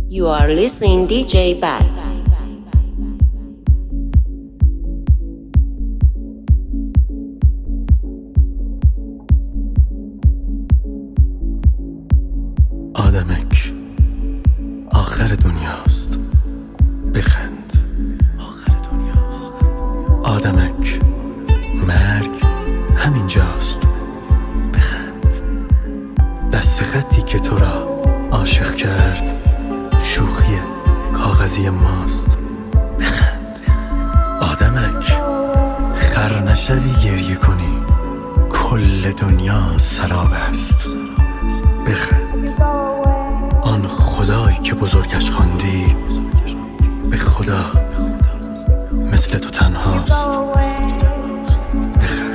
You are listening DJ Bad. آدمک آخر دنیاست، بخند. آخر دنیاست. آدمک مرگ همینجاست، بخند. دست خطی که تو را عاشق کرد شوخی کاغذی ماست، بخند. آدمک خر نشوی گریه کنی، کل دنیا سراب است، بخند. آن خدایی که بزرگش خواندی به خدا مثل تو تنهاست، بخند.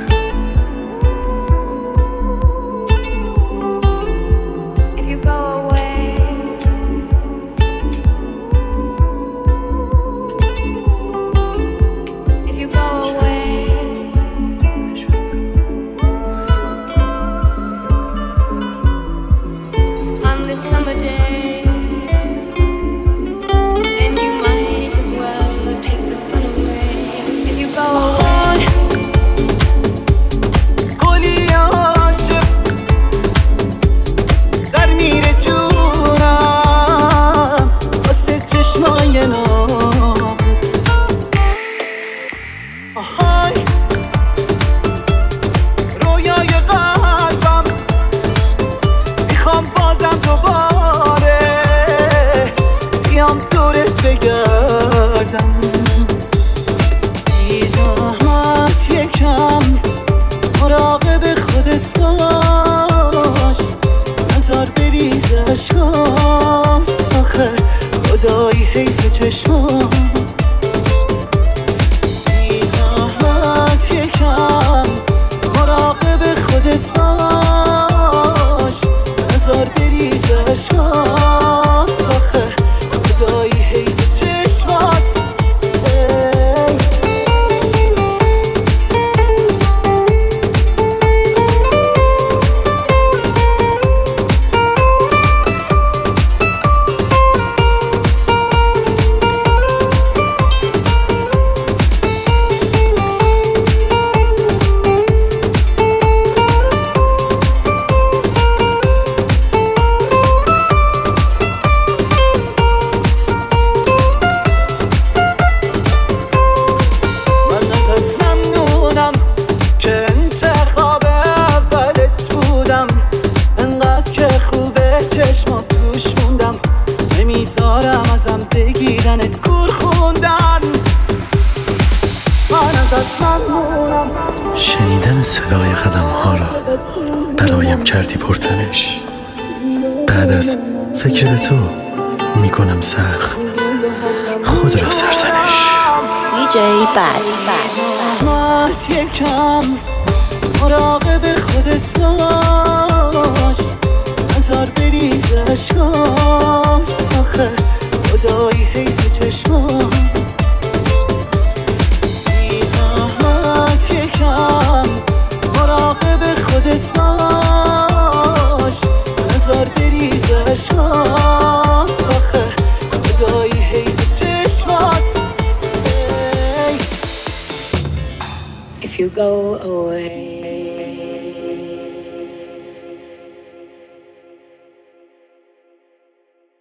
شنیدن صدای قدم ها را برایم کردی پرتنش، بعد از فکر به تو میکنم سخت خود را سرزنش. DJ Bad. یکم مراقب خودت باش، نظر بریز اشکات، آخه خدایی حیف چشمات. یکم مراقب خودت باش، نظر بریز اشکات، آخه خدایی حیف چشمات. If you go away